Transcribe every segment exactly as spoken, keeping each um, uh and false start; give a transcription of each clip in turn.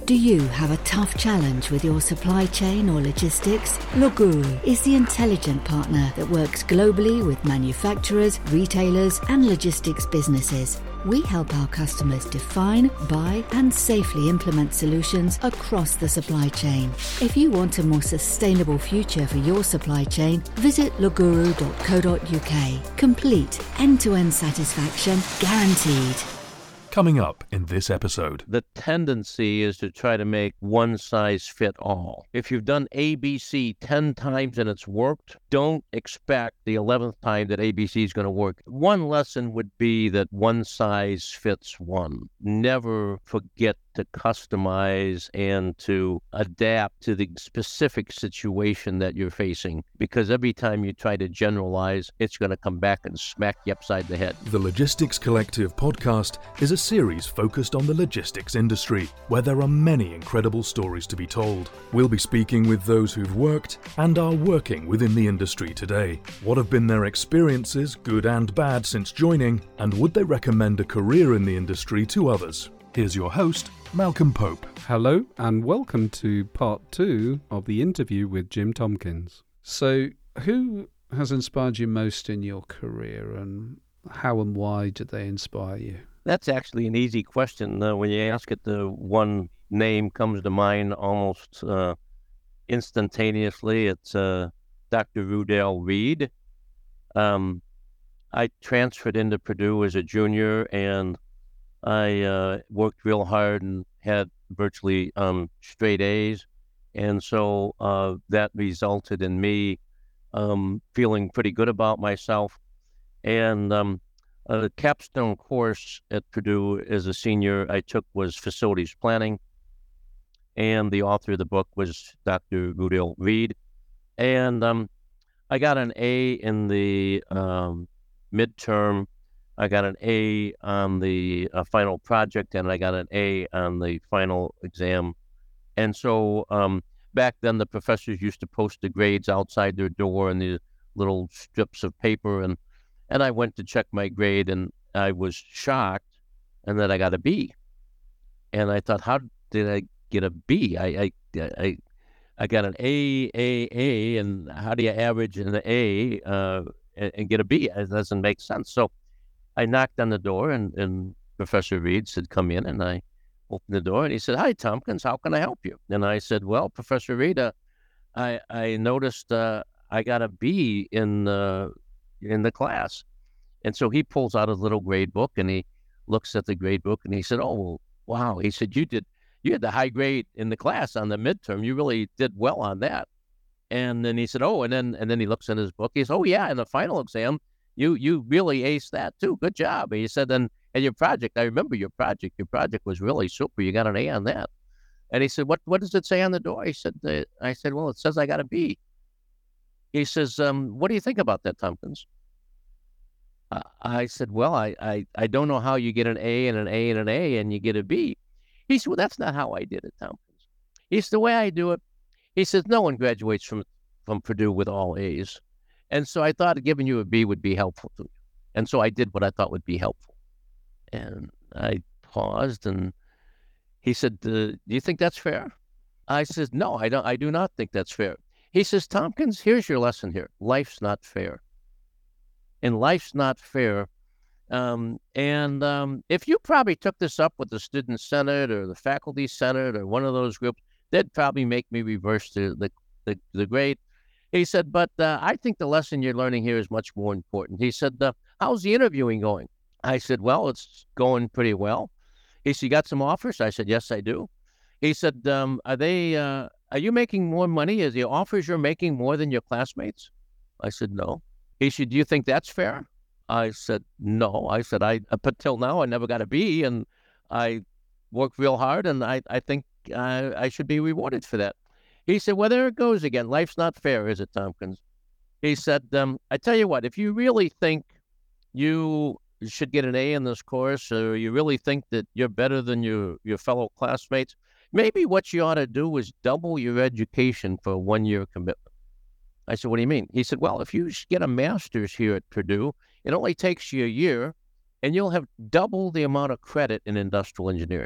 Do you have a tough challenge with your supply chain or logistics? Loguru is the intelligent partner that works globally with manufacturers, retailers, and logistics businesses. We help our customers define, buy, and safely implement solutions across the supply chain. If you want a more sustainable future for your supply chain, visit loguru dot co dot uk. Complete end-to-end satisfaction guaranteed. Coming up in this episode. The tendency is to try to make one size fit all. If you've done A B C ten times and it's worked, don't expect the eleventh time that A B C is going to work. One lesson would be that one size fits one. Never forget to customize and to adapt to the specific situation that you're facing, because every time you try to generalize, it's going to come back and smack you upside the head. The Logistics Collective podcast is a series focused on the logistics industry, where there are many incredible stories to be told. We'll be speaking with those who've worked and are working within the industry today. What have been their experiences, good and bad, since joining, and would they recommend a career in the industry to others? Here's your host, Malcolm Pope. Hello and welcome to part two of the interview with Jim Tompkins. So, who has inspired you most in your career, and how and why did they inspire you? That's actually an easy question. Uh, when you ask it, the one name comes to mind almost uh, instantaneously. It's uh, Doctor Rudell Reed. Um, I transferred into Purdue as a junior, and I uh, worked real hard and had virtually um, straight A's. And so uh, that resulted in me um, feeling pretty good about myself. And um, uh, the capstone course at Purdue as a senior I took was facilities planning. And the author of the book was Doctor Rudell Reed. And um, I got an A in the um, midterm. I got an A on the uh, final project, and I got an A on the final exam. And so um, back then, the professors used to post the grades outside their door in the little strips of paper, and and I went to check my grade, and I was shocked, and then I got a B. And I thought, how did I get a B? I I I, I got an A, A, A, and how do you average an A uh, and, and get a B? It doesn't make sense. So I knocked on the door, and, and Professor Reed said, come in, and I opened the door, and he said, hi, Tompkins, how can I help you? And I said, well, Professor Reed, uh, I I noticed uh, I got a B in, uh, in the class. And so he pulls out his little grade book, and he looks at the grade book, and he said, oh, wow. He said, you did, you had the high grade in the class on the midterm. You really did well on that. And then he said, oh, and then and then he looks in his book. He said, oh, yeah, in the final exam, You you really aced that too. Good job. And he said, then, and your project, I remember your project. Your project was really super. You got an A on that. And he said, what what does it say on the door? He said, uh, I said, well, it says I got a B. He says, um, what do you think about that, Tompkins? Uh, I said, well, I, I, I don't know how you get an A and an A and an A and you get a B. He said, well, that's not how I did it, Tompkins. He said, the way I do it, he says, no one graduates from, from Purdue with all A's. And so I thought giving you a B would be helpful to you. And so I did what I thought would be helpful. And I paused, and he said, uh, do you think that's fair? I said, no, I don't. I do not think that's fair. He says, Tompkins, here's your lesson here. Life's not fair. And life's not fair. Um, and um, if you probably took this up with the Student Senate or the Faculty Senate or one of those groups, they'd probably make me reverse the, the, the, the grade. He said, but uh, I think the lesson you're learning here is much more important. He said, uh, how's the interviewing going? I said, well, it's going pretty well. He said, you got some offers? I said, yes, I do. He said, um, are they, uh, are you making more money? Is the offers you're making more than your classmates? I said, no. He said, do you think that's fair? I said, no. I said, I up until now, I never got a B, and I worked real hard, and I, I think I, I should be rewarded for that. He said, well, there it goes again. Life's not fair, is it, Tompkins? He said, um, I tell you what, if you really think you should get an A in this course, or you really think that you're better than your, your fellow classmates, maybe what you ought to do is double your education for a one-year commitment. I said, what do you mean? He said, well, if you get a master's here at Purdue, it only takes you a year, and you'll have double the amount of credit in industrial engineering.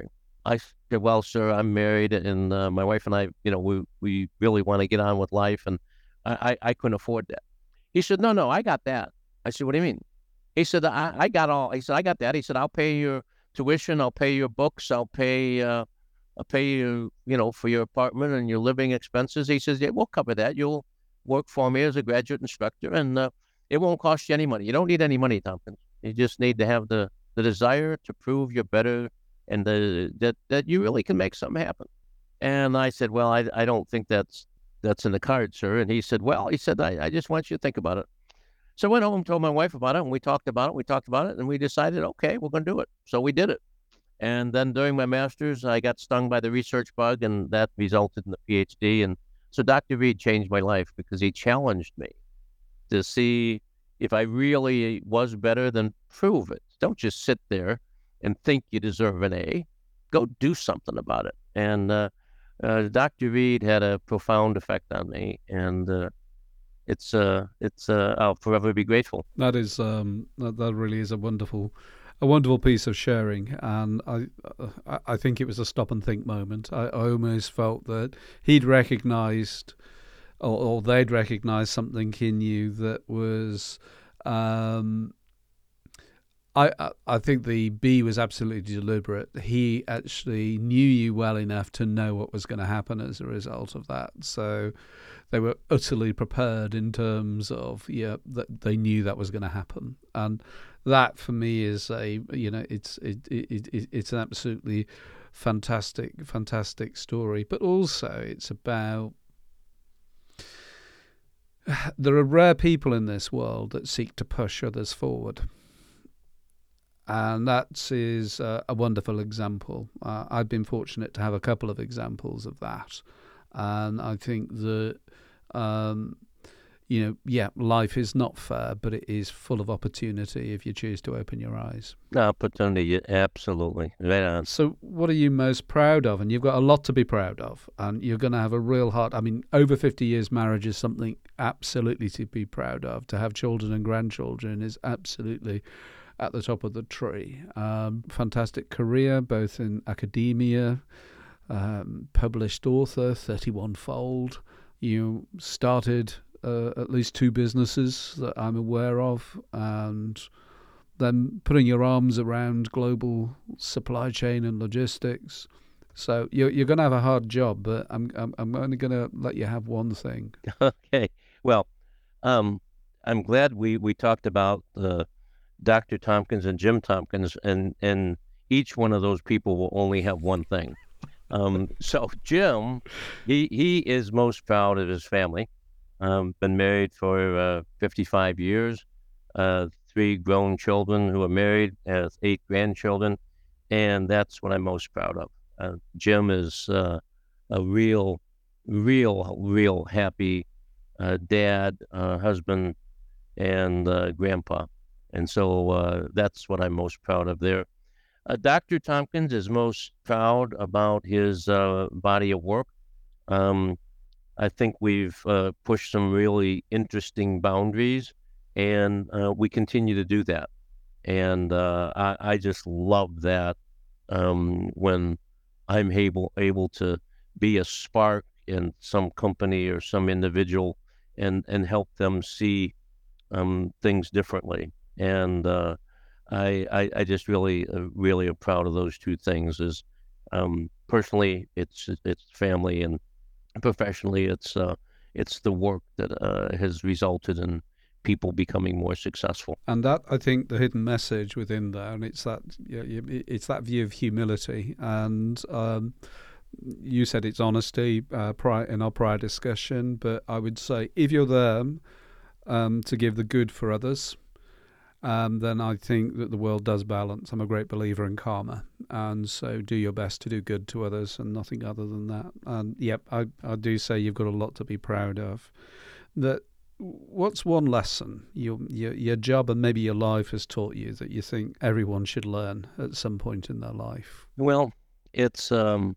I said, well, sir, I'm married, and uh, my wife and I, you know, we we really want to get on with life, and I, I, I couldn't afford that. He said, no, no, I got that. I said, what do you mean? He said, I, I got all. He said, I got that. He said, I'll pay your tuition, I'll pay your books, I'll pay, uh, I'll pay you, you know, for your apartment and your living expenses. He says, yeah, we'll cover that. You'll work for me as a graduate instructor, and uh, it won't cost you any money. You don't need any money, Tompkins. You just need to have the, the desire to prove you're better, and the, that that you really can make something happen. And I said, well, I I don't think that's that's in the cards, sir. And he said, well, he said, I, I just want you to think about it. So I went home and told my wife about it, and we talked about it. We talked about it, and we decided, okay, we're going to do it. So we did it. And then during my master's, I got stung by the research bug, and that resulted in the PhD. And so Doctor Reed changed my life because he challenged me to see if I really was better, then prove it. Don't just sit there and think you deserve an A. Go do something about it. And uh, uh, Doctor Reed had a profound effect on me, and uh, it's uh, it's uh, I'll forever be grateful. That is um, that, that really is a wonderful, a wonderful piece of sharing, and I uh, I think it was a stop and think moment. I, I almost felt that he'd recognised, or, or they'd recognised something in you that was. Um, I, I think the B was absolutely deliberate. He actually knew you well enough to know what was going to happen as a result of that. So they were utterly prepared in terms of, yeah, that they knew that was going to happen. And that for me is a, you know, it's it, it, it it's an absolutely fantastic, fantastic story. But also it's about, there are rare people in this world that seek to push others forward. And that is uh, a wonderful example. Uh, I've been fortunate to have a couple of examples of that. And I think that, um, you know, yeah, life is not fair, but it is full of opportunity if you choose to open your eyes. Opportunity, absolutely. Right on. So what are you most proud of? And you've got a lot to be proud of. And you're going to have a real heart. I mean, over fifty years marriage is something absolutely to be proud of. To have children and grandchildren is absolutely at the top of the tree. Um, fantastic career, both in academia, um, published author, thirty-one fold. You started uh, at least two businesses that I'm aware of, and then putting your arms around global supply chain and logistics. So you're you're going to have a hard job, but I'm I'm, I'm only going to let you have one thing. Okay. Well, um, I'm glad we, we talked about the Doctor Tompkins and Jim Tompkins, and, and each one of those people will only have one thing. Um, so Jim, he, he is most proud of his family. Um, been married for uh, fifty-five years, uh, three grown children who are married, has eight grandchildren, and that's what I'm most proud of. Uh, Jim is uh, a real, real, real happy uh, dad, uh, husband, and uh, grandpa. And so uh, that's what I'm most proud of there. Uh, Doctor Tompkins is most proud about his uh, body of work. Um, I think we've uh, pushed some really interesting boundaries, and uh, we continue to do that. And uh, I, I just love that um, when I'm able able to be a spark in some company or some individual and, and help them see um, things differently. And uh, I, I I just really uh, really am proud of those two things. Is um, personally, it's it's family, and professionally, it's uh, it's the work that uh, has resulted in people becoming more successful. And that, I think, the hidden message within there, and it's that you know, it's that view of humility. And um, you said it's honesty uh, prior, in our prior discussion, but I would say if you're there um, to give the good for others, Um, then I think that the world does balance. I'm a great believer in karma. And so do your best to do good to others and nothing other than that. And yep, I, I do say you've got a lot to be proud of. That what's one lesson your, your your job and maybe your life has taught you that you think everyone should learn at some point in their life? Well, it's um,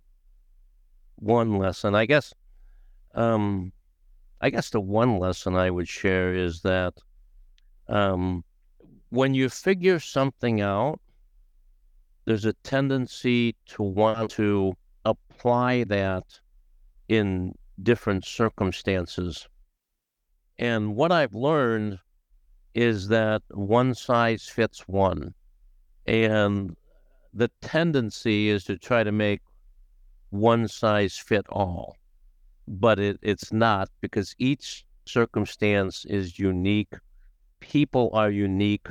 one lesson. I guess um, I guess the one lesson I would share is that um, when you figure something out, there's a tendency to want to apply that in different circumstances. And what I've learned is that one size fits one. And the tendency is to try to make one size fit all. But it, it's not, because each circumstance is unique. People are unique.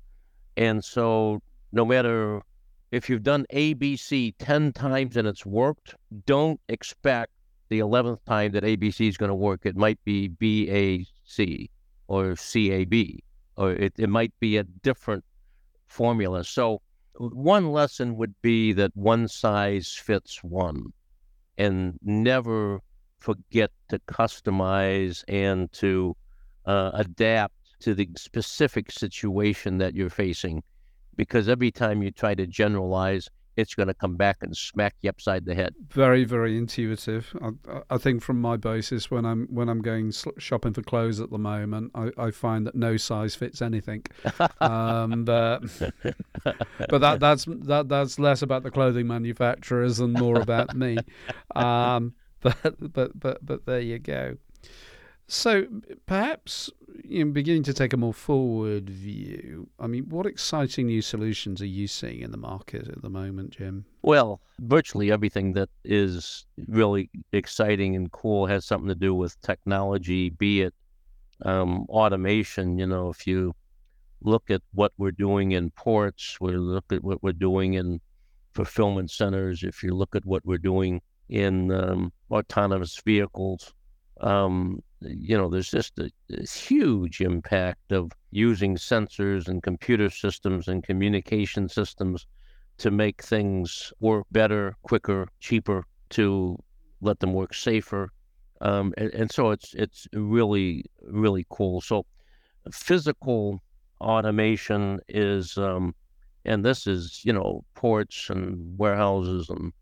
And so no matter if you've done A B C ten times and it's worked, don't expect the eleventh time that A B C is going to work. It might be B A C or C A B, or it, it might be a different formula. So one lesson would be that one size fits one, and never forget to customize and to uh, adapt to the specific situation that you're facing. Because every time you try to generalize, it's going to come back and smack you upside the head. Very, very intuitive. I, I think from my basis, when I'm when I'm going shopping for clothes at the moment, I, I find that no size fits anything. um, but but that that's that that's less about the clothing manufacturers and more about me. Um, but but but but there you go. So perhaps, you know, beginning to take a more forward view, I mean, what exciting new solutions are you seeing in the market at the moment, Jim? Well, virtually everything that is really exciting and cool has something to do with technology, be it um, automation. You know, if you look at what we're doing in ports, we look at what we're doing in fulfillment centers, if you look at what we're doing in um, autonomous vehicles, um, you know, there's just a, a huge impact of using sensors and computer systems and communication systems to make things work better, quicker, cheaper, to let them work safer. Um, and, and so it's it's really, really cool. So physical automation is, um, and this is, you know, ports and warehouses, and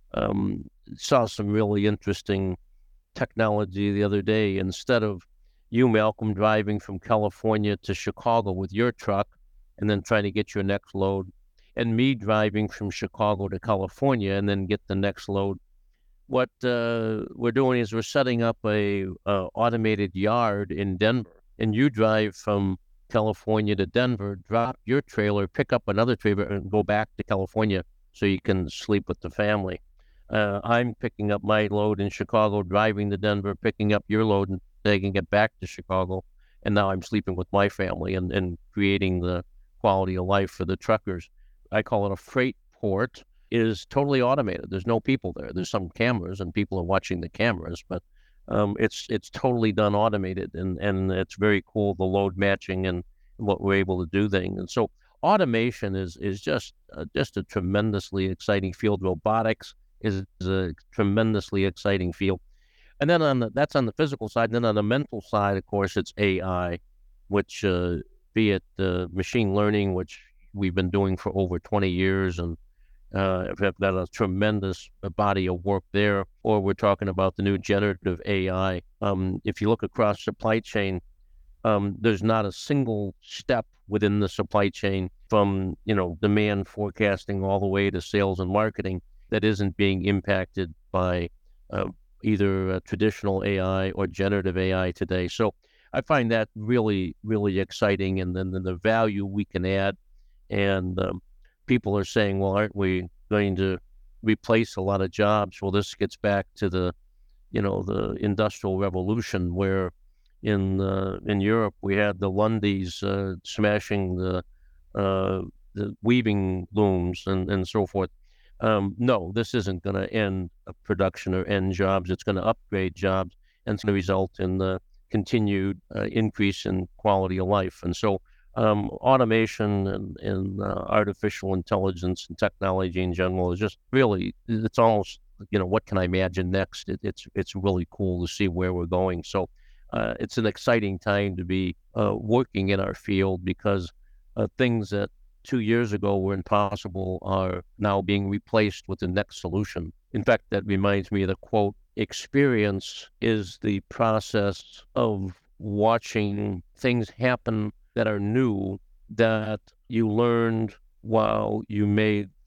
um, saw some really interesting technology the other day. Instead of you, Malcolm, driving from California to Chicago with your truck and then trying to get your next load, and me driving from Chicago to California and then get the next load, what uh, we're doing is we're setting up a uh, automated yard in Denver, and you drive from California to Denver, drop your trailer, pick up another trailer, and go back to California so you can sleep with the family. Uh, I'm picking up my load in Chicago, driving to Denver, picking up your load and taking it back to Chicago. And now I'm sleeping with my family and, and creating the quality of life for the truckers. I call it a freight port. It is totally automated. There's no people there. There's some cameras and people are watching the cameras, but um, it's it's totally done automated, and, and it's very cool, the load matching and what we're able to do things. And so automation is is just uh, just a tremendously exciting field. Robotics is a tremendously exciting field. And then on the, that's on the physical side. And then on the mental side, of course, it's A I, which uh, be it uh, machine learning, which we've been doing for over twenty years, and uh, have got a tremendous body of work there, or we're talking about the new generative A I. Um, if you look across supply chain, um, there's not a single step within the supply chain, from, you know, demand forecasting all the way to sales and marketing, that isn't being impacted by uh, either uh, traditional A I or generative A I today. So I find that really, really exciting, and then the value we can add. And um, people are saying, well, aren't we going to replace a lot of jobs? Well, this gets back to the, you know, the Industrial Revolution, where in uh, in Europe we had the Lundys uh, smashing the uh, the weaving looms and, and so forth. Um, no, this isn't going to end production or end jobs. It's going to upgrade jobs, and it's going to result in the continued uh, increase in quality of life. And so um, automation and, and uh, artificial intelligence and technology in general is just really, it's almost, you know, what can I imagine next? It, it's it's really cool to see where we're going. So uh, it's an exciting time to be uh, working in our field, because uh, things that two years ago were impossible are now being replaced with the next solution. In fact, that reminds me of the quote, experience is the process of watching things happen that are new, that you learned while you made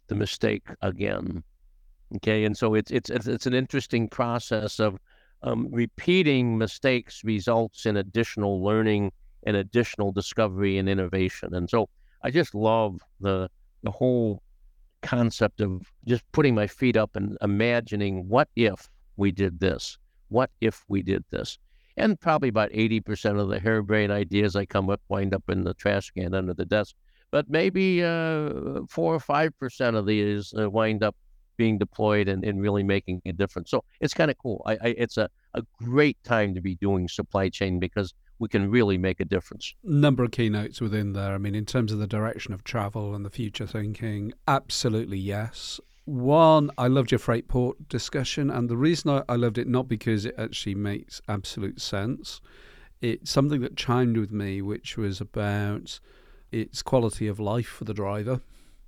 the mistake again. Okay, and so it's it's it's, it's an interesting process of um, repeating mistakes results in additional learning and additional discovery and innovation. And so I just love the the whole concept of just putting my feet up and imagining, what if we did this? What if we did this? And probably about eighty percent of the harebrained ideas I come up wind up in the trash can under the desk. But maybe uh, four or five percent of these uh, wind up being deployed and, and really making a difference. So it's kind of cool. I, I, it's a, a great time to be doing supply chain because we can really make a difference. Number of keynotes within there. I mean, in terms of the direction of travel and the future thinking, absolutely yes. One, I loved your freight port discussion, and the reason I, I loved it, not because it actually makes absolute sense, it's something that chimed with me, which was about its quality of life for the driver.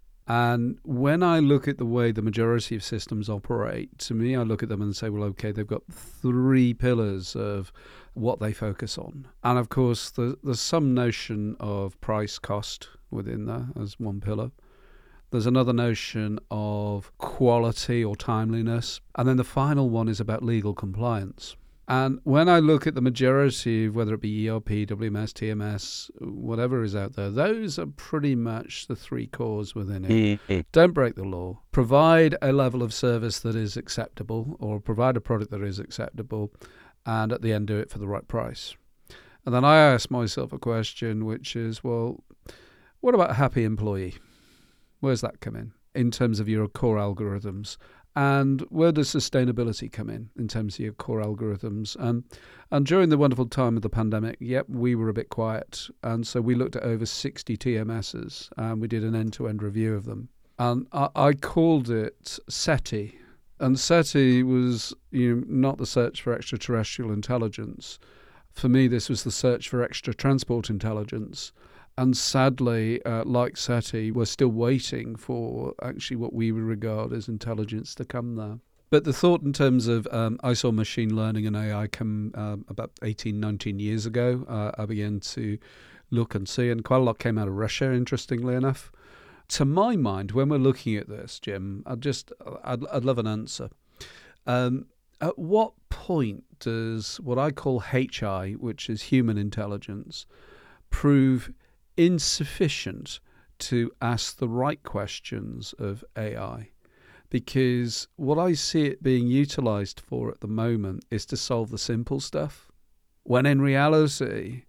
And when I look at the way the majority of systems operate, to me, I look at them and say, well, okay, they've got three pillars of what they focus on. And of course, there's, there's some notion of price cost within there as one pillar. There's another notion of quality or timeliness. And then the final one is about legal compliance. And when I look at the majority, whether it be E R P, W M S, T M S, whatever is out there, those are pretty much the three cores within it. Mm-hmm. Don't break the law. Provide a level of service that is acceptable, or provide a product that is acceptable, and at the end do it for the right price. And then I ask myself a question, which is, well, what about a happy employee? Where's that come in, in terms of your core algorithms? And where does sustainability come in, in terms of your core algorithms? And and during the wonderful time of the pandemic, yep, we were a bit quiet. And so we looked at over sixty T M Ss, and we did an end-to-end review of them. And I, I called it SETI. And SETI was, you know, not the search for extraterrestrial intelligence. For me, this was the search for extra transport intelligence. And sadly, uh, like SETI, we're still waiting for actually what we would regard as intelligence to come there. But the thought in terms of, um, I saw machine learning and A I come um, about eighteen, nineteen years ago. Uh, I began to look and see, and quite a lot came out of Russia, interestingly enough. To my mind, when we're looking at this, Jim, I'd just, I'd, I'd love an answer. Um, at what point does what I call H I, which is human intelligence, prove insufficient to ask the right questions of A I? Because what I see it being utilized for at the moment is to solve the simple stuff, when in reality,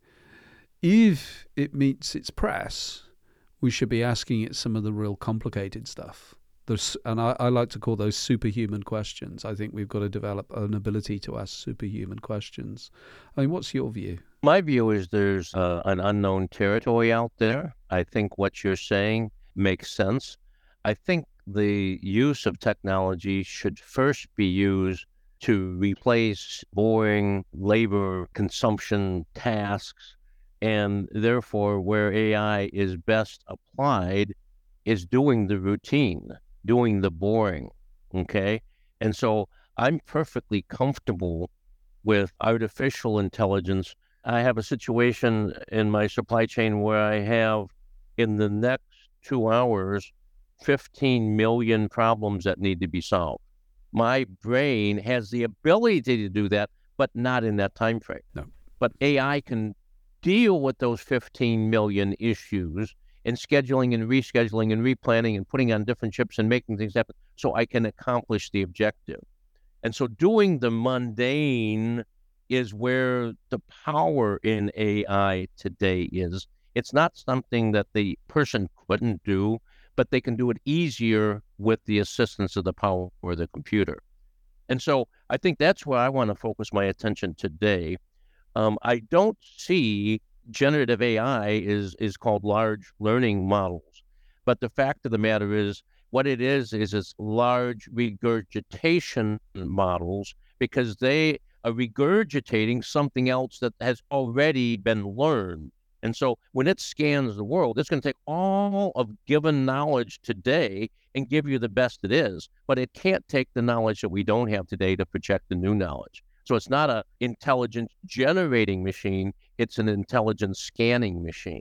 if it meets its press, we should be asking it some of the real complicated stuff. There's, and I, I like to call those superhuman questions. I think we've got to develop an ability to ask superhuman questions. I mean, what's your view? My view is there's uh, an unknown territory out there. I think what you're saying makes sense. I think the use of technology should first be used to replace boring labor consumption tasks, and therefore where A I is best applied is doing the routine, doing the boring, okay? And so I'm perfectly comfortable with artificial intelligence. I have a situation in my supply chain where I have, in the next two hours, fifteen million problems that need to be solved. My brain has the ability to do that, but not in that time frame. No. But A I can deal with those fifteen million issues in scheduling and rescheduling and replanning and putting on different chips and making things happen so I can accomplish the objective. And so doing the mundane is where the power in A I today is. It's not something that the person couldn't do, but they can do it easier with the assistance of the power of the computer. And so I think that's where I want to focus my attention today. Um, I don't see generative A I is is called large learning models. But the fact of the matter is, what it is, is it's large regurgitation models, because they are regurgitating something else that has already been learned. And so when it scans the world, it's going to take all of given knowledge today and give you the best it is. But it can't take the knowledge that we don't have today to project the new knowledge. So it's not an intelligence generating machine, it's an intelligence scanning machine.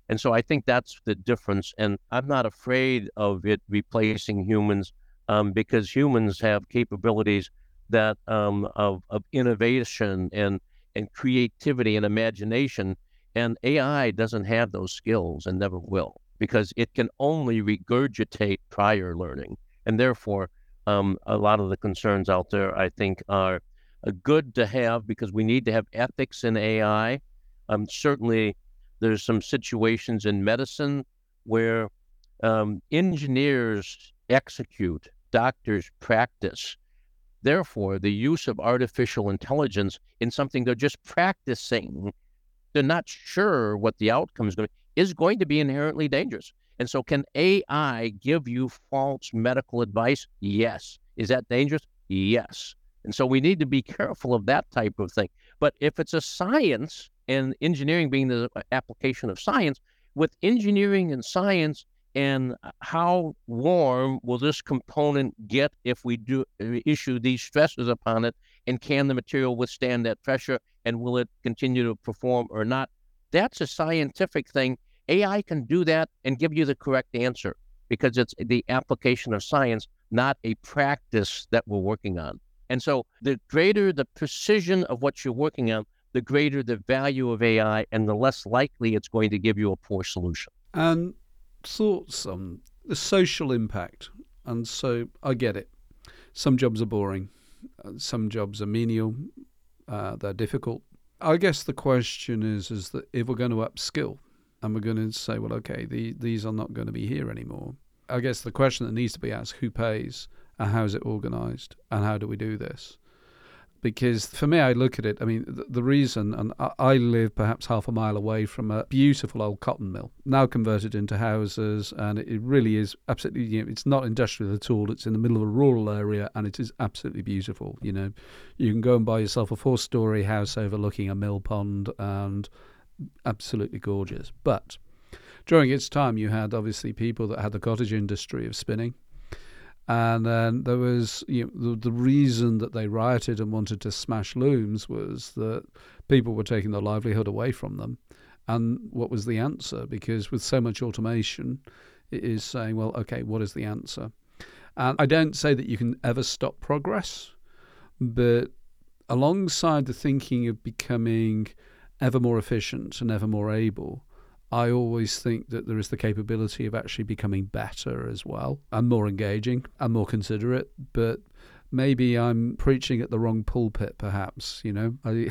And so I think that's the difference. And I'm not afraid of it replacing humans um, because humans have capabilities that um, of, of innovation and, and creativity and imagination. And A I doesn't have those skills and never will, because it can only regurgitate prior learning. And therefore, um, a lot of the concerns out there, I think, are uh, good to have, because we need to have ethics in A I. Um, certainly, there's some situations in medicine where um, engineers execute, doctors practice. Therefore, the use of artificial intelligence in something they're just practicing, they're not sure what the outcome is going to be, is going to be inherently dangerous. And so can A I give you false medical advice? Yes. Is that dangerous? Yes. And so we need to be careful of that type of thing. But if it's a science, and engineering being the application of science, with engineering and science, and how warm will this component get if we do issue these stresses upon it, and can the material withstand that pressure, and will it continue to perform or not? That's a scientific thing. A I can do that and give you the correct answer, because it's the application of science, not a practice that we're working on. And so the greater the precision of what you're working on, the greater the value of A I, and the less likely it's going to give you a poor solution. And thoughts on the social impact. And so I get it. Some jobs are boring. Some jobs are menial. Uh, they're difficult. I guess the question is, is that if we're going to upskill and we're going to say, well, okay, the, these are not going to be here anymore. I guess the question that needs to be asked, who pays and how is it organized and how do we do this? Because for me, I look at it, I mean, the, the reason, and I, I live perhaps half a mile away from a beautiful old cotton mill, now converted into houses, and it, it really is absolutely, you know, it's not industrial at all. It's in the middle of a rural area, and it is absolutely beautiful. You know, you can go and buy yourself a four-story house overlooking a mill pond, and absolutely gorgeous. But during its time, you had obviously people that had the cottage industry of spinning. And then there was, you know, the, the reason that they rioted and wanted to smash looms was that people were taking their livelihood away from them. And what was the answer? Because with so much automation, it is saying, well, okay, what is the answer? And I don't say that you can ever stop progress, but alongside the thinking of becoming ever more efficient and ever more able, I always think that there is the capability of actually becoming better as well, and more engaging and more considerate. But maybe I'm preaching at the wrong pulpit, perhaps, you know. I,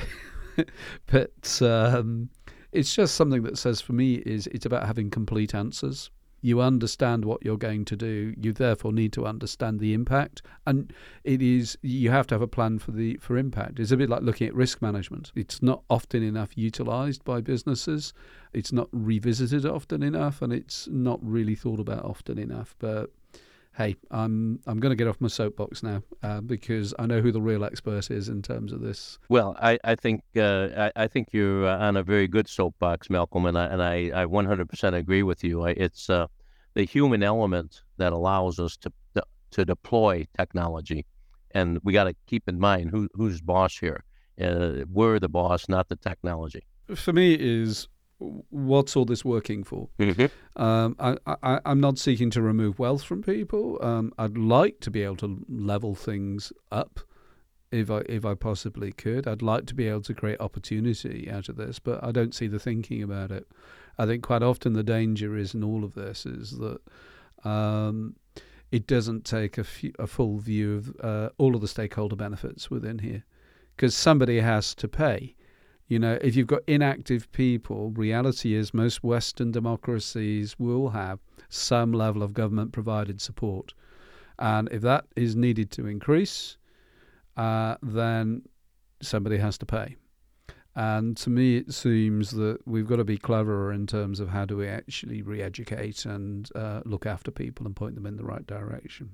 but um, it's just something that says, for me, is it's about having complete answers. You understand what you're going to do. You therefore need to understand the impact, and it is you have to have a plan for the for impact. It's a bit like looking at risk management. It's not often enough utilized by businesses. It's not revisited often enough, and it's not really thought about often enough. But hey, I'm I'm going to get off my soapbox now uh, because I know who the real expert is in terms of this. Well, I I think uh, I, I think you're on a very good soapbox, Malcolm, and I and I, I one hundred percent agree with you. I, it's uh, the human element that allows us to to, to deploy technology, and we got to keep in mind who who's boss here. Uh, we're the boss, not the technology. For me, it is what's all this working for? Mm-hmm. Um, I, I, I'm not seeking to remove wealth from people. Um, I'd like to be able to level things up if I if I possibly could. I'd like to be able to create opportunity out of this, but I don't see the thinking about it. I think quite often the danger is in all of this is that um, it doesn't take a, few, a full view of uh, all of the stakeholder benefits within here, because somebody has to pay. You know, if you've got inactive people, reality is most Western democracies will have some level of government-provided support. And if that is needed to increase, uh, then somebody has to pay. And to me, it seems that we've got to be cleverer in terms of how do we actually re-educate and uh, look after people and point them in the right direction.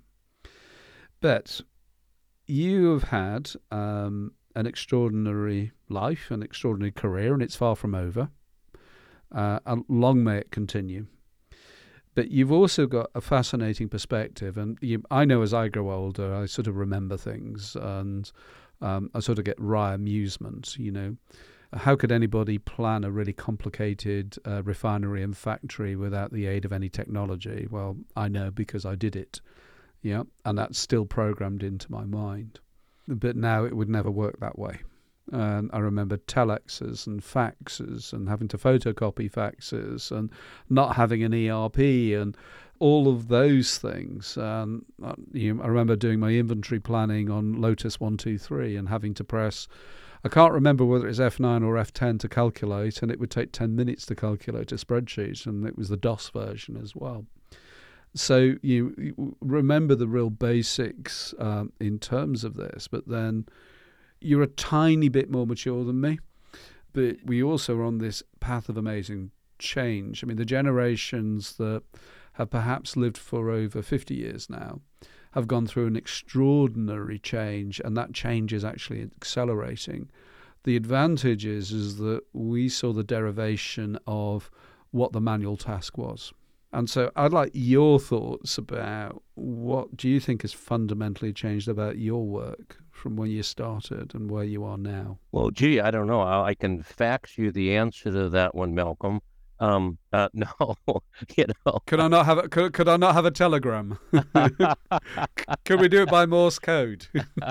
But you have had um, an extraordinary life, an extraordinary career, and it's far from over. Uh, and long may it continue. But you've also got a fascinating perspective, and you, I know as I grow older, I sort of remember things, and um, I sort of get wry amusement, you know. How could anybody plan a really complicated uh, refinery and factory without the aid of any technology? Well, I know because I did it. Yeah, and that's still programmed into my mind. But now it would never work that way. And I remember telexes and faxes and having to photocopy faxes and not having an E R P and all of those things. Um, you know, I remember doing my inventory planning on Lotus one two three and having to press, I can't remember whether it's F nine or F ten to calculate, and it would take ten minutes to calculate a spreadsheet, and it was the DOS version as well. So you, you remember the real basics um, in terms of this, but then you're a tiny bit more mature than me, but we also are on this path of amazing change. I mean, the generations that have perhaps lived for over fifty years now have gone through an extraordinary change, and that change is actually accelerating. The advantage is, is that we saw the derivation of what the manual task was. And so I'd like your thoughts about what do you think has fundamentally changed about your work from when you started and where you are now? Well, gee, I don't know. I, I can fax you the answer to that one, Malcolm. Um, uh, no, you know. Could I not have a, could, could I not have a telegram? Could we do it by Morse code?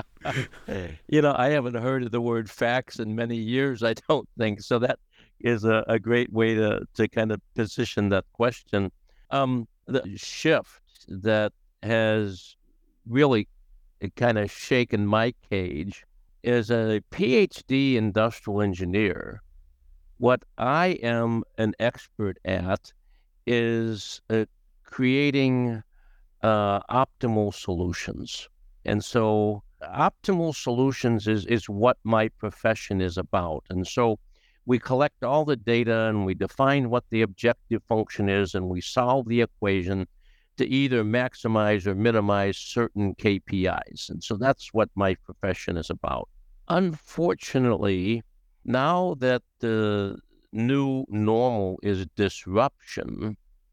You know, I haven't heard of the word fax in many years, I don't think. So that is a, a great way to, to kind of position that question. Um, the shift that has really kind of shaken my cage is a P H D industrial engineer. What I am an expert at is uh, creating uh, optimal solutions. And so optimal solutions is, is what my profession is about. And so we collect all the data and we define what the objective function is, and we solve the equation to either maximize or minimize certain K P Is. And so that's what my profession is about. Unfortunately, now that the new normal is disruption,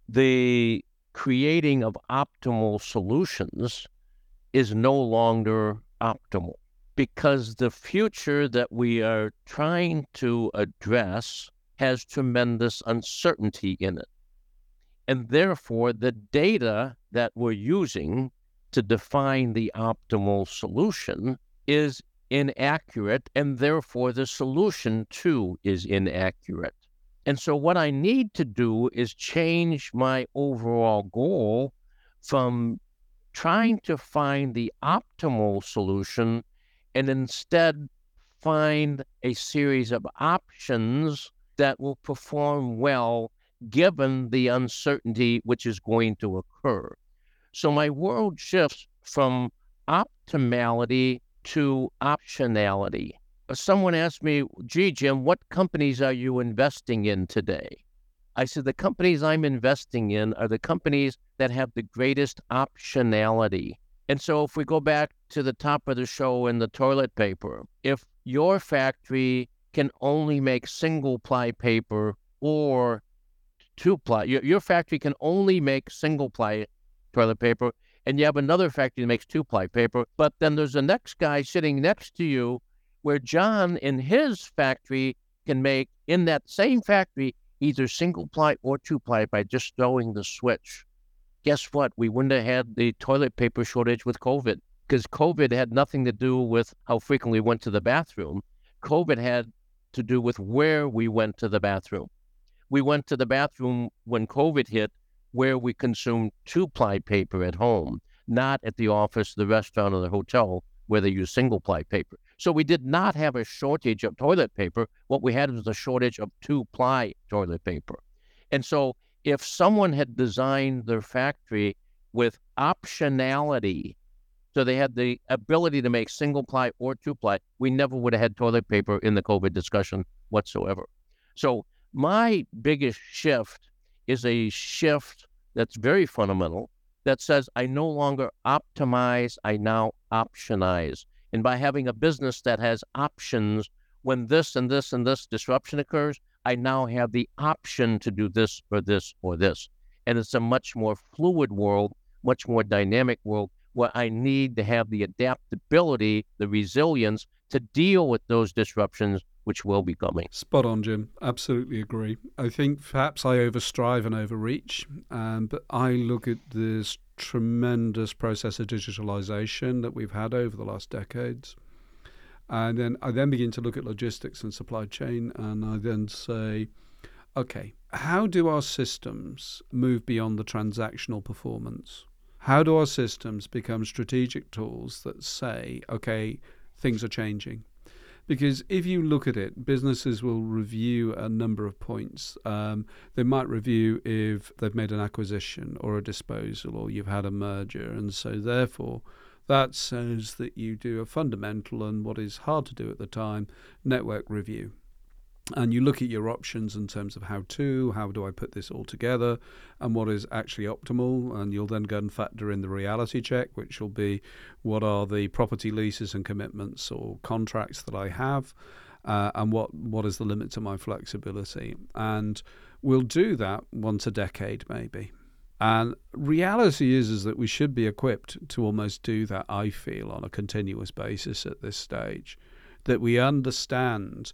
the creating of optimal solutions is no longer optimal, because the future that we are trying to address has tremendous uncertainty in it. And therefore, the data that we're using to define the optimal solution is inaccurate, and therefore the solution too is inaccurate. And so what I need to do is change my overall goal from trying to find the optimal solution and instead find a series of options that will perform well given the uncertainty which is going to occur. So my world shifts from optimality to optionality. Someone asked me, gee, Jim, what companies are you investing in today? I said, the companies I'm investing in are the companies that have the greatest optionality. And so if we go back to the top of the show in the toilet paper, if your factory can only make single-ply paper or two-ply, your, your factory can only make single-ply toilet paper, and you have another factory that makes two-ply paper, but then there's the next guy sitting next to you where John in his factory can make, in that same factory, either single-ply or two-ply by just throwing the switch. Guess what? We wouldn't have had the toilet paper shortage with COVID, because COVID had nothing to do with how frequently we went to the bathroom. COVID had to do with where we went to the bathroom. We went to the bathroom when COVID hit where we consumed two-ply paper at home, not at the office, the restaurant, or the hotel where they use single-ply paper. So we did not have a shortage of toilet paper. What we had was a shortage of two-ply toilet paper. And so if someone had designed their factory with optionality, so they had the ability to make single-ply or two-ply, we never would have had toilet paper in the COVID discussion whatsoever. So my biggest shift is a shift that's very fundamental that says I no longer optimize, I now optionize. And by having a business that has options, when this and this and this disruption occurs, I now have the option to do this or this or this. And it's a much more fluid world, much more dynamic world, where I need to have the adaptability, the resilience to deal with those disruptions which will be coming. Spot on, Jim. Absolutely agree. I think perhaps I overstrive and overreach, um, but I look at this tremendous process of digitalization that we've had over the last decades. And then I then begin to look at logistics and supply chain, and I then say, okay, how do our systems move beyond the transactional performance? How do our systems become strategic tools that say, okay, things are changing? Because if you look at it, businesses will review a number of points. Um, they might review if they've made an acquisition or a disposal or you've had a merger. And so therefore, that says that you do a fundamental and what is hard to do at the time, network review. And you look at your options in terms of how to, how do I put this all together, and what is actually optimal. And you'll then go and factor in the reality check, which will be what are the property leases and commitments or contracts that I have, uh, and what, what is the limit to my flexibility. And we'll do that once a decade, maybe. And reality is, is that we should be equipped to almost do that, I feel, on a continuous basis at this stage, that we understand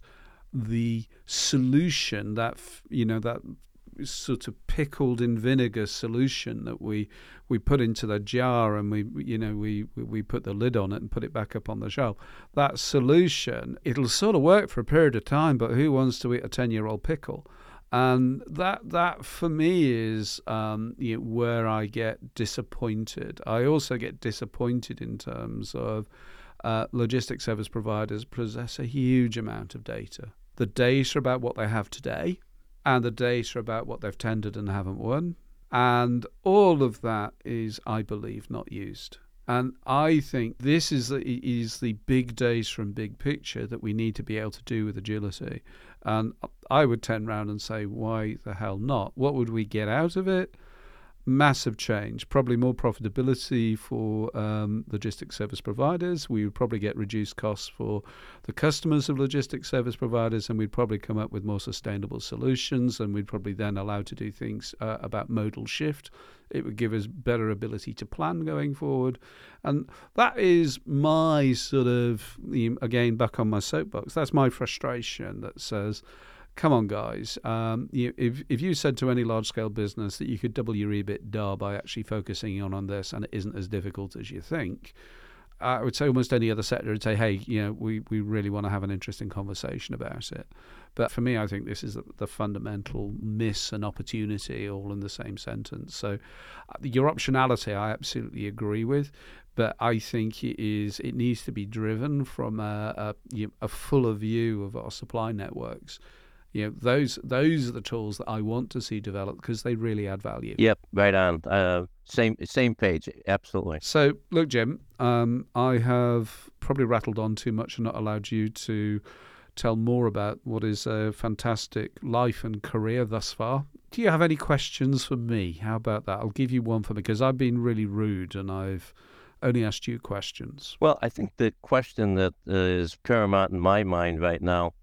the solution, that, you know, that sort of pickled in vinegar solution that we we put into the jar and we, you know, we we put the lid on it and put it back up on the shelf. That solution, it'll sort of work for a period of time, but who wants to eat a ten-year-old pickle? And that that for me is um, you know, where I get disappointed. I also get disappointed in terms of uh, logistics service providers possess a huge amount of data. The data about what they have today and the data about what they've tendered and haven't won. And all of that is, I believe, not used. And I think this is the, is the big data and big picture that we need to be able to do with agility. And I would turn around and say, why the hell not? What would we get out of it? Massive change, probably more profitability for um, logistics service providers. We would probably get reduced costs for the customers of logistics service providers, and we'd probably come up with more sustainable solutions, and we'd probably then allow to do things uh, about modal shift. It would give us better ability to plan going forward. And that is my sort of, again, back on my soapbox, that's my frustration that says, come on, guys. Um, you, if if you said to any large-scale business that you could double your EBITDA by actually focusing on, on this, and it isn't as difficult as you think, I would say almost any other sector would say, hey, you know, we, we really want to have an interesting conversation about it. But for me, I think this is the, the fundamental miss and opportunity all in the same sentence. So uh, your optionality, I absolutely agree with. But I think it is it needs to be driven from a, a, you know, a fuller view of our supply networks. You know, those those are the tools that I want to see developed because they really add value. Yep, right on. Uh, same same page, absolutely. So, look, Jim, um, I have probably rattled on too much and not allowed you to tell more about what is a fantastic life and career thus far. Do you have any questions for me? How about that? I'll give you one for me because I've been really rude and I've only asked you questions. Well, I think the question that uh, is paramount in my mind right now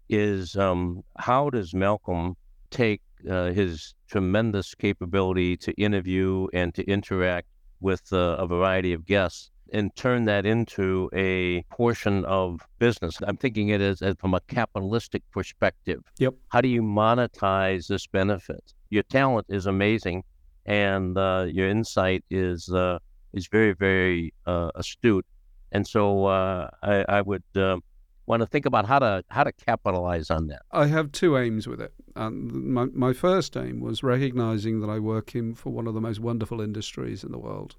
is um, how does Malcolm take uh, his tremendous capability to interview and to interact with uh, a variety of guests and turn that into a portion of business? I'm thinking it as, as from a capitalistic perspective. Yep. How do you monetize this benefit? Your talent is amazing, and uh, your insight is uh, is very, very uh, astute. And so uh, I, I would... Uh, want to think about how to how to capitalize on that. I have two aims with it. Um, my, my first aim was recognizing that I work in for one of the most wonderful industries in the world.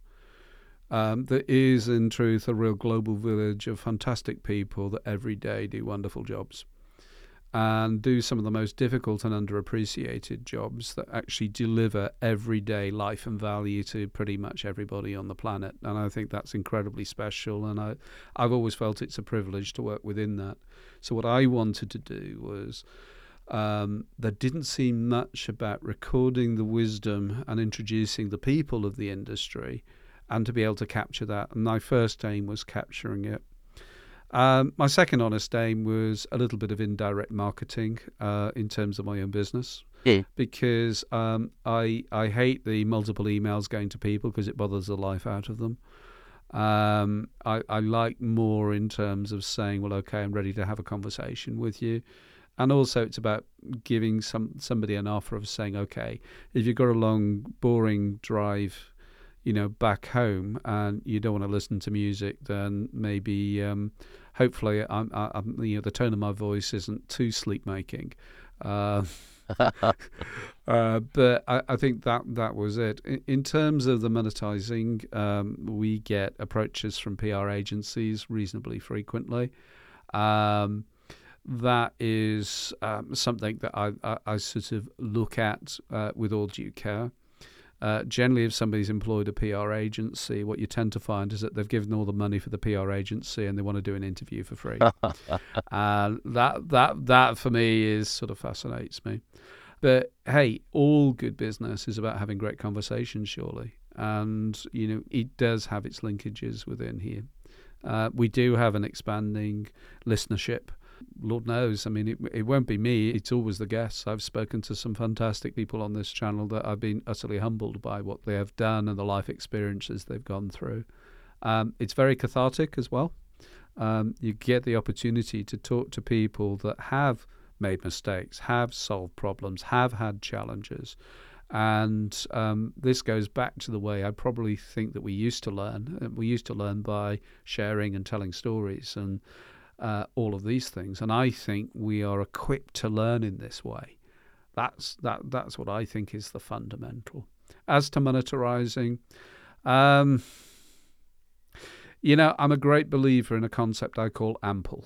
Um, there is, in truth, a real global village of fantastic people that every day do wonderful jobs and do some of the most difficult and underappreciated jobs that actually deliver everyday life and value to pretty much everybody on the planet. And I think that's incredibly special. And I, I've always felt it's a privilege to work within that. So what I wanted to do was, um, there didn't seem much about recording the wisdom and introducing the people of the industry and to be able to capture that. And my first aim was capturing it. Um, my second honest aim was a little bit of indirect marketing uh, in terms of my own business, yeah. because um, I I hate the multiple emails going to people because it bothers the life out of them. Um, I, I like more in terms of saying, well, okay, I'm ready to have a conversation with you. And also it's about giving some somebody an offer of saying, okay, if you've got a long, boring drive, you know, back home and you don't want to listen to music, then maybe, um, hopefully, I'm, I'm, you know, the tone of my voice isn't too sleep-making. Uh, uh, but I, I think that that was it. In, in terms of the monetizing, um, we get approaches from P R agencies reasonably frequently. Um, that is um, something that I, I, I sort of look at uh, with all due care. Uh, generally, if somebody's employed a P R agency, what you tend to find is that they've given all the money for the P R agency and they want to do an interview for free. And that that that for me is sort of fascinates me. But hey, all good business is about having great conversations, surely. And you know, it does have its linkages within here. Uh, we do have an expanding listenership. Lord knows, I mean, it, it won't be me. It's always the guests. I've spoken to some fantastic people on this channel that I've been utterly humbled by what they have done and the life experiences they've gone through. Um, it's very cathartic as well. Um, you get the opportunity to talk to people that have made mistakes, have solved problems, have had challenges. And um, this goes back to the way I probably think that we used to learn. We used to learn by sharing and telling stories and Uh, all of these things, and I think we are equipped to learn in this way. That's that. That's what I think is the fundamental. As to monetizing, um, you know, I'm a great believer in a concept I call ample,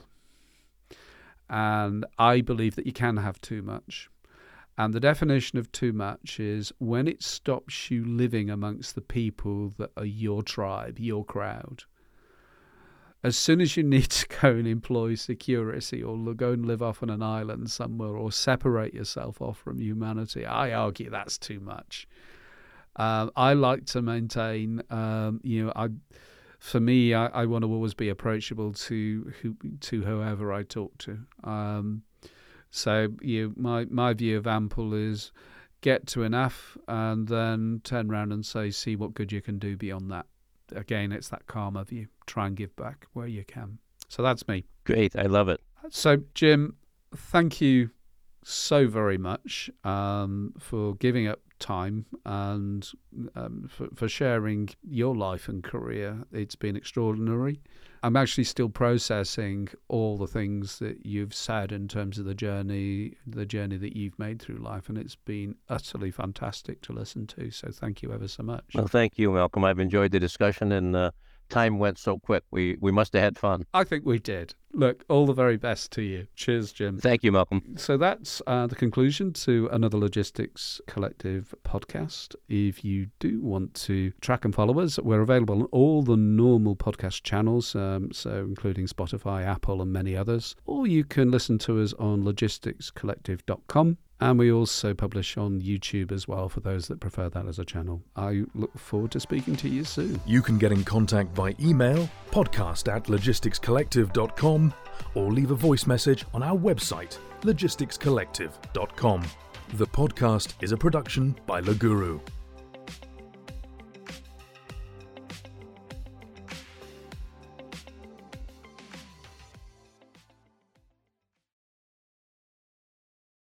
and I believe that you can have too much. And the definition of too much is when it stops you living amongst the people that are your tribe, your crowd. As soon as you need to go and employ security or go and live off on an island somewhere or separate yourself off from humanity, I argue that's too much. Um, I like to maintain, um, you know, I, for me, I, I want to always be approachable to who, to whoever I talk to. Um, so, you know, my my view of ample is get to enough and then turn around and say, see what good you can do beyond that. Again, it's that karma view. Try and give back where you can. So that's me. Great. I love it. So, Jim, thank you so very much um, for giving up time and um, for, for sharing your life and career. It's been extraordinary. I'm actually still processing all the things that you've said in terms of the journey, the journey that you've made through life, and it's been utterly fantastic to listen to. So thank you ever so much. Well, thank you, Malcolm. I've enjoyed the discussion, and uh, time went so quick. We we must have had fun. I think we did. Look, all the very best to you. Cheers, Jim. Thank you, Malcolm. So that's uh, the conclusion to another Logistics Collective podcast. If you do want to track and follow us, we're available on all the normal podcast channels, um, so including Spotify, Apple, and many others. Or you can listen to us on logistics collective dot com. And we also publish on YouTube as well for those that prefer that as a channel. I look forward to speaking to you soon. You can get in contact by email, podcast at logistics collective dot com, or leave a voice message on our website, logistics collective dot com. The podcast is a production by Leguru.